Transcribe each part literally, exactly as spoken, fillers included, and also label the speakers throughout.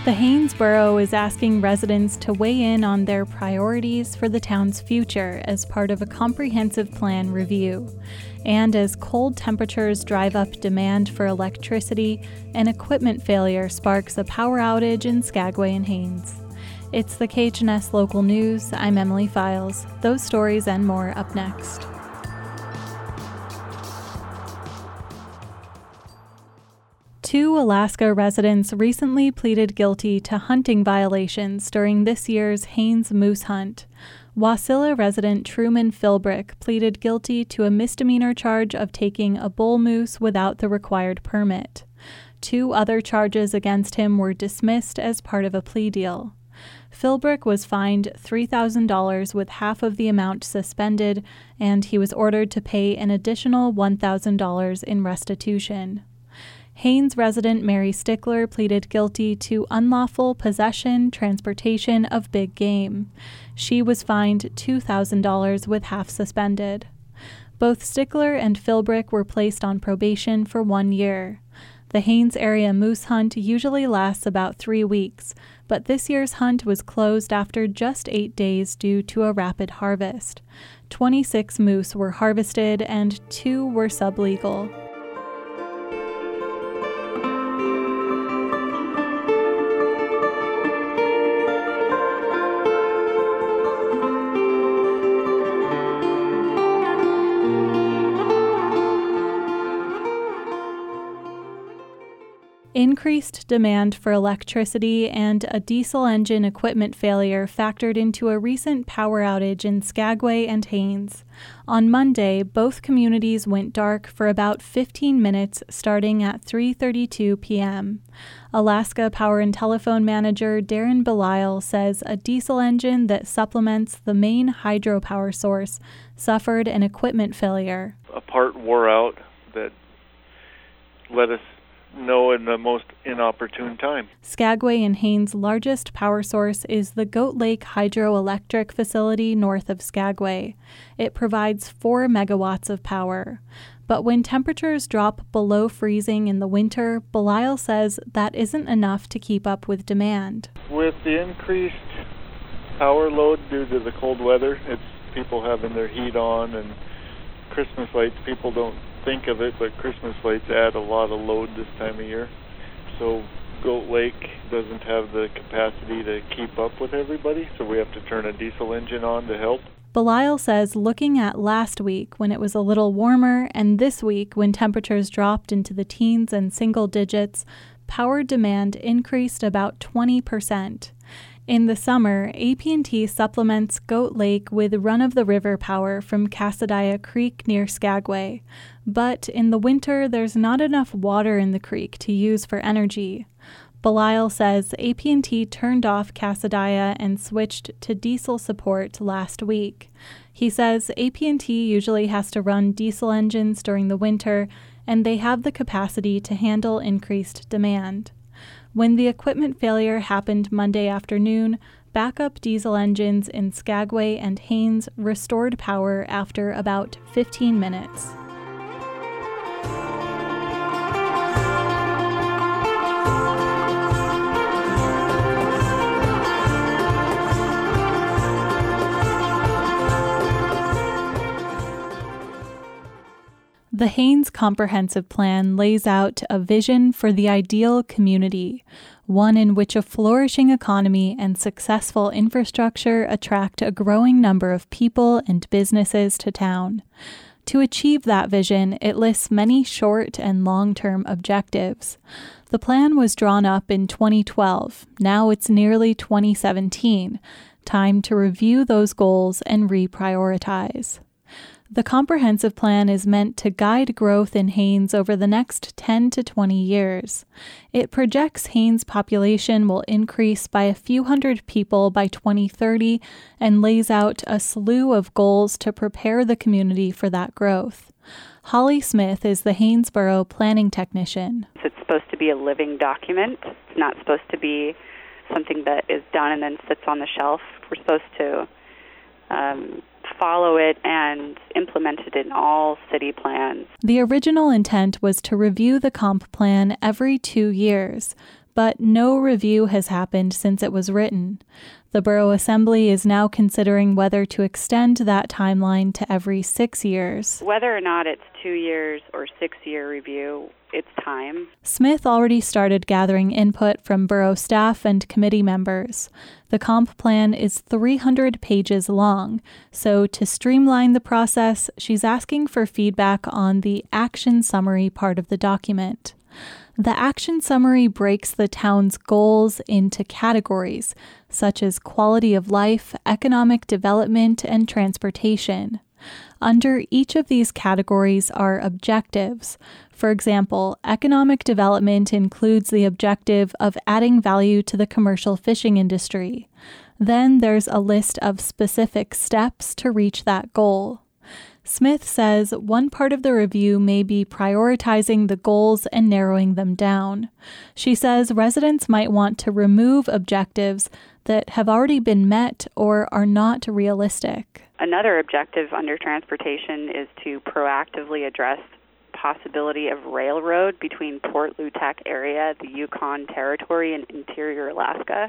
Speaker 1: The Haines Borough is asking residents to weigh in on their priorities for the town's future as part of a comprehensive plan review. And as cold temperatures drive up demand for electricity, an equipment failure sparks a power outage in Skagway and Haines. It's the K H N S Local News. I'm Emily Files. Those stories and more up next. Two Alaska residents recently pleaded guilty to hunting violations during this year's Haines Moose Hunt. Wasilla resident Truman Philbrick pleaded guilty to a misdemeanor charge of taking a bull moose without the required permit. Two other charges against him were dismissed as part of a plea deal. Philbrick was fined three thousand dollars with half of the amount suspended, and he was ordered to pay an additional one thousand dollars in restitution. Haines resident Mary Stickler pleaded guilty to unlawful possession, transportation of big game. She was fined two thousand dollars with half suspended. Both Stickler and Philbrick were placed on probation for one year. The Haines area moose hunt usually lasts about three weeks, but this year's hunt was closed after just eight days due to a rapid harvest. twenty-six moose were harvested and two were sublegal. Increased demand for electricity and a diesel engine equipment failure factored into a recent power outage in Skagway and Haines. On Monday, both communities went dark for about fifteen minutes starting at three thirty-two p.m. Alaska Power and Telephone Manager Darren Belisle says a diesel engine that supplements the main hydropower source suffered an equipment failure.
Speaker 2: A part wore out that let us know in the most inopportune time.
Speaker 1: Skagway and Haines' largest power source is the Goat Lake Hydroelectric Facility north of Skagway. It provides four megawatts of power. But when temperatures drop below freezing in the winter, Belisle says that isn't enough to keep up with demand.
Speaker 2: With the increased power load due to the cold weather, it's people having their heat on and Christmas lights, people don't think of it, but Christmas lights add a lot of load this time of year. So Goat Lake doesn't have the capacity to keep up with everybody, so we have to turn a diesel engine on to help.
Speaker 1: Belisle says looking at last week when it was a little warmer and this week when temperatures dropped into the teens and single digits, power demand increased about twenty percent. In the summer, A P and T supplements Goat Lake with run-of-the-river power from Cassadaya Creek near Skagway. But in the winter, there's not enough water in the creek to use for energy. Belisle says A P and T turned off Cassadaya and switched to diesel support last week. He says A P and T usually has to run diesel engines during the winter, and they have the capacity to handle increased demand. When the equipment failure happened Monday afternoon, backup diesel engines in Skagway and Haines restored power after about fifteen minutes. The Haines Comprehensive Plan lays out a vision for the ideal community, one in which a flourishing economy and successful infrastructure attract a growing number of people and businesses to town. To achieve that vision, it lists many short and long-term objectives. The plan was drawn up in twenty twelve. Now it's nearly twenty seventeen. Time to review those goals and reprioritize. The comprehensive plan is meant to guide growth in Haines over the next ten to twenty years. It projects Haines' population will increase by a few hundred people by twenty thirty and lays out a slew of goals to prepare the community for that growth. Holly Smith is the Haines Borough planning technician.
Speaker 3: It's supposed to be a living document. It's not supposed to be something that is done and then sits on the shelf. We're supposed to um, follow it and implement it in all city plans.
Speaker 1: The original intent was to review the comp plan every two years, but no review has happened since it was written. The Borough Assembly is now considering whether to extend that timeline to every six years.
Speaker 3: Whether or not it's two years or six-year review, it's time.
Speaker 1: Smith already started gathering input from borough staff and committee members. The comp plan is three hundred pages long, so to streamline the process, she's asking for feedback on the action summary part of the document. The action summary breaks the town's goals into categories, such as quality of life, economic development, and transportation. Under each of these categories are objectives. For example, economic development includes the objective of adding value to the commercial fishing industry. Then there's a list of specific steps to reach that goal. Smith says one part of the review may be prioritizing the goals and narrowing them down. She says residents might want to remove objectives that have already been met or are not realistic.
Speaker 3: Another objective under transportation is to proactively address possibility of railroad between Port Lutek area, the Yukon Territory, and interior Alaska.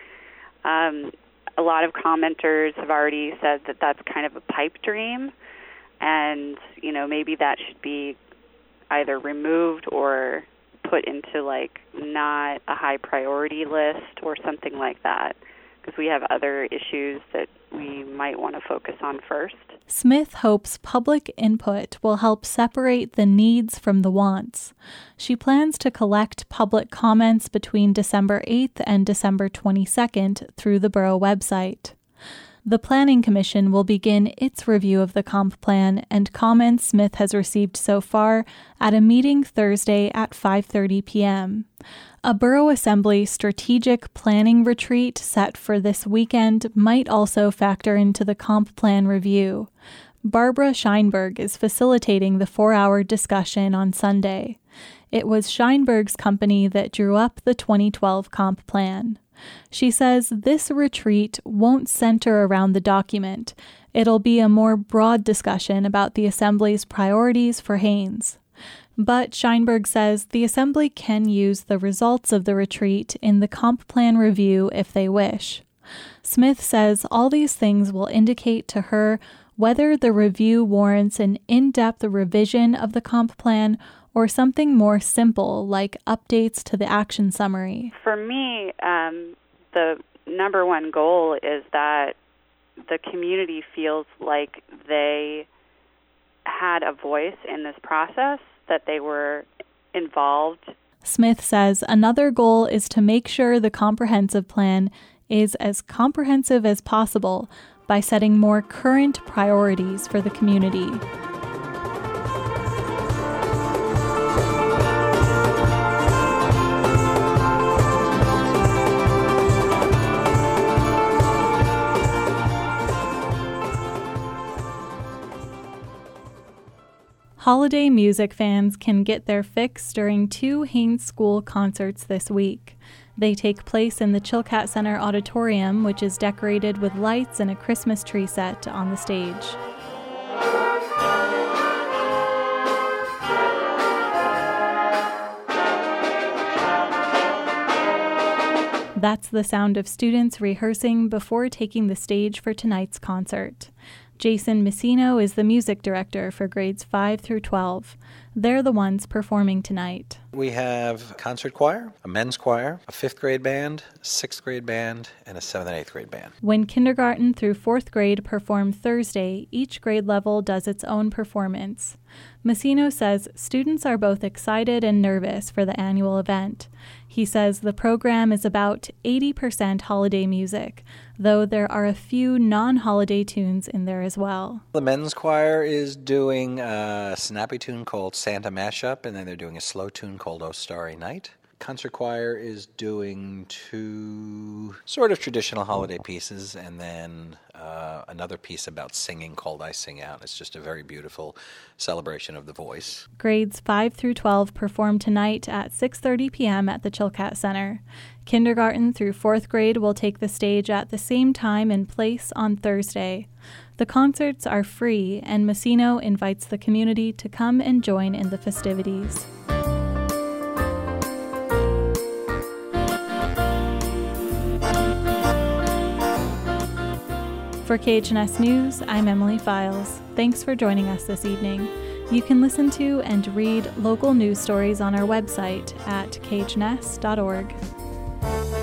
Speaker 3: Um, a lot of commenters have already said that that's kind of a pipe dream. And, you know, maybe that should be either removed or put into, like, not a high priority list or something like that, because we have other issues that we might want to focus on first.
Speaker 1: Smith hopes public input will help separate the needs from the wants. She plans to collect public comments between December eighth and December twenty-second through the borough website. The Planning Commission will begin its review of the comp plan and comments Smith has received so far at a meeting Thursday at five thirty p.m. A Borough Assembly strategic planning retreat set for this weekend might also factor into the comp plan review. Barbara Scheinberg is facilitating the four-hour discussion on Sunday. It was Scheinberg's company that drew up the twenty twelve comp plan. She says this retreat won't center around the document. It'll be a more broad discussion about the Assembly's priorities for Haines. But Scheinberg says the Assembly can use the results of the retreat in the comp plan review if they wish. Smith says all these things will indicate to her whether the review warrants an in-depth revision of the comp plan or something more simple like updates to the action summary.
Speaker 3: For me, um, the number one goal is that the community feels like they had a voice in this process, that they were involved.
Speaker 1: Smith says another goal is to make sure the comprehensive plan is as comprehensive as possible by setting more current priorities for the community. Holiday music fans can get their fix during two Haines School concerts this week. They take place in the Chilkat Center Auditorium, which is decorated with lights and a Christmas tree set on the stage. That's the sound of students rehearsing before taking the stage for tonight's concert. Jason Messino is the music director for grades five through twelve. They're the ones performing tonight.
Speaker 4: We have a concert choir, a men's choir, a fifth grade band, a sixth grade band, and a seventh and eighth grade band.
Speaker 1: When kindergarten through fourth grade perform Thursday, each grade level does its own performance. Messino says students are both excited and nervous for the annual event. He says the program is about eighty percent holiday music, though there are a few non-holiday tunes in there as well.
Speaker 4: The men's choir is doing a snappy tune called Santa Mashup, and then they're doing a slow tune called Oh Starry Night. Concert choir is doing two sort of traditional holiday pieces, and then uh, another piece about singing called I Sing Out. It's just a very beautiful celebration of the voice.
Speaker 1: Grades five through twelve perform tonight at six thirty p.m. at the Chilkat Center. Kindergarten through fourth grade will take the stage at the same time and place on Thursday. The concerts are free, and Messino invites the community to come and join in the festivities. For K H N S News, I'm Emily Files. Thanks for joining us this evening. You can listen to and read local news stories on our website at k h n s dot org.